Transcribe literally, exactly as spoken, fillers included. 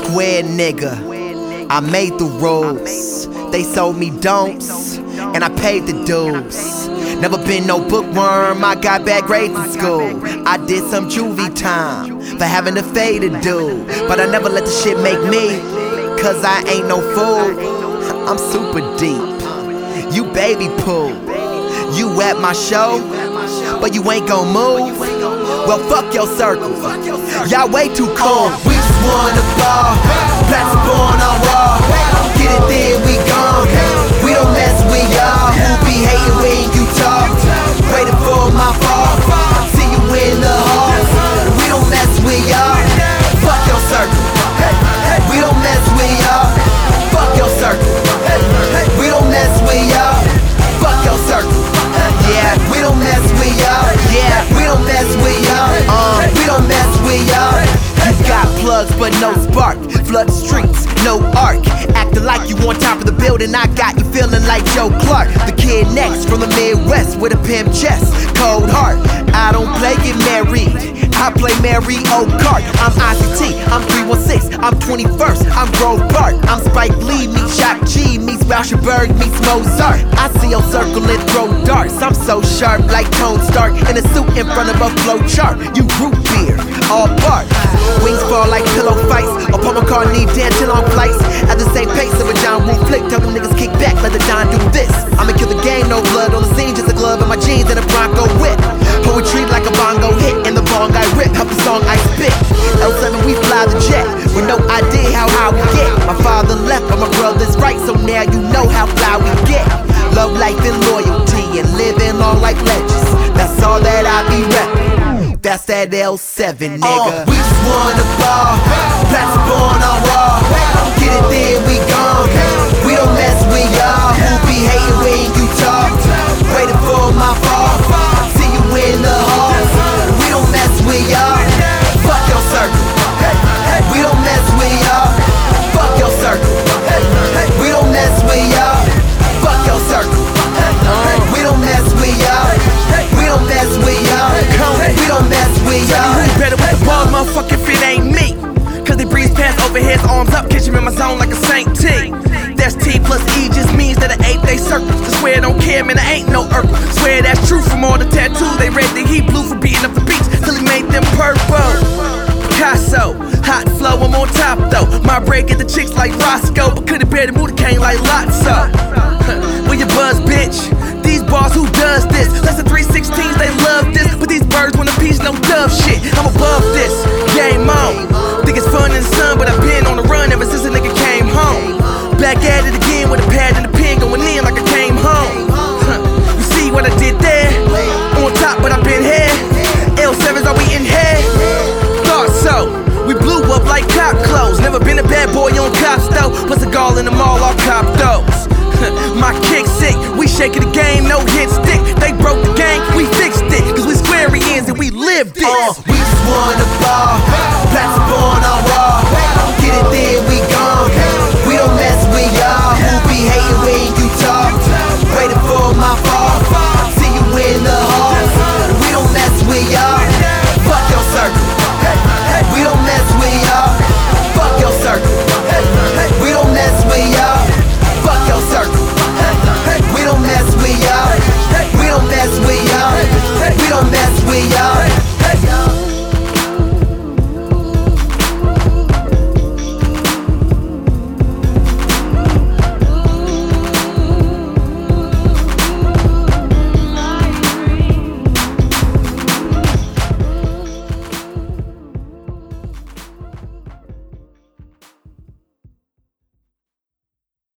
square nigga. I made the rules. They sold me don'ts, and I paid the dues. Never been no bookworm, I got bad grades in school. I did some juvie time for having a faded dude, but I never let the shit make me, cause I ain't no fool. I'm super deep. You baby poo. You at my show, but you ain't gon' move. Well, fuck your circle. Y'all way too cool. We just wanna ball. Plastic on our wall. Get it then we gone. We don't mess with y'all who be hating when you talk. Waiting for my fall. See you in the hall. We don't mess with y'all. Fuck your circle. We don't mess with y'all. Fuck your circle. We don't mess with y'all. Fuck your circle. Yeah, we don't mess with y'all. Yeah, we don't mess with y'all. Uh, we don't mess with y'all. You got plugs but no spark. Flood the streets, no arc. Acting like you on top of the building, I got you feeling like Joe Clark. The kid next from the Midwest with a pimp chest, cold heart. I don't play get married, I play Mario Kart. I'm I C T, I'm three one six, I'm twenty-first, I'm Grove Park. I'm Spike Lee meets Shock G meets Rauschenberg meets Mozart. I see your circle and throw darts. I'm so sharp like Tony Stark in a suit in front of a flow chart. You root beer, all bark. Wings fall like pillow fights. Or Paul McCartney dancing on flights at the same pace of a John Woo flick. Tell them niggas kick back, let the Don do this. I'ma kill the game, no blood on the scene, just a glove in my jeans and a Bronco whip. Poetry like a bongo hit, and the bong I rip, help the song I spit. L seven we fly the jet, with no idea how high we get. My father left, but my brother's right, so now you know how fly we get. Love, life, and loyalty, and living long like legends. That's all that I be reppin'. That's that L seven, nigga. Uh, we just wanna ball, plastic on our wall. Get it then we gone. We don't mess with y'all who be hating when you talk. Waiting for my fall. See you in the hall. We don't mess with y'all. Fuck your circle. We don't mess with y'all. Fuck your circle. We don't mess with y'all. Fuck your circle. We don't mess with y'all. We don't mess with y'all. We don't mess with y'all. Who better with the ball, motherfucker, if it ain't me? Cause they breeze past overheads, arms up, catch him in my zone like a Saint T. That's T plus E just means that I ate they circles. I swear I don't care, man, I ain't no Urkel. Swear that's true from all the tattoos. They red, they heat blue for beating up the beats till he made them purple. Picasso, hot flow, I'm on top though. My break at the chicks like Roscoe, but couldn't bear the mood, it came like Lotso. Where your buzz, bitch? These bars, who does this? Less than three sixteens, they love this. But these birds want a piece, no dove shit. I'm above this, game on. Think it's fun in the sun, but I've been on the run ever since a nigga came home. Back at it again with a pad and a pen going in like I came home. Huh. You see what I did there? On top, but I've been here. L sevens, are we in here? Thought so. We blew up like cop clothes. Never been a bad boy on cops though. Plus a gall in the mall, all cop those. My kick sick, we shaking the game, no hit stick. They broke the game, we fixed it. Cause we square ends and we lived it. Uh, we just wanna ball, plastic on our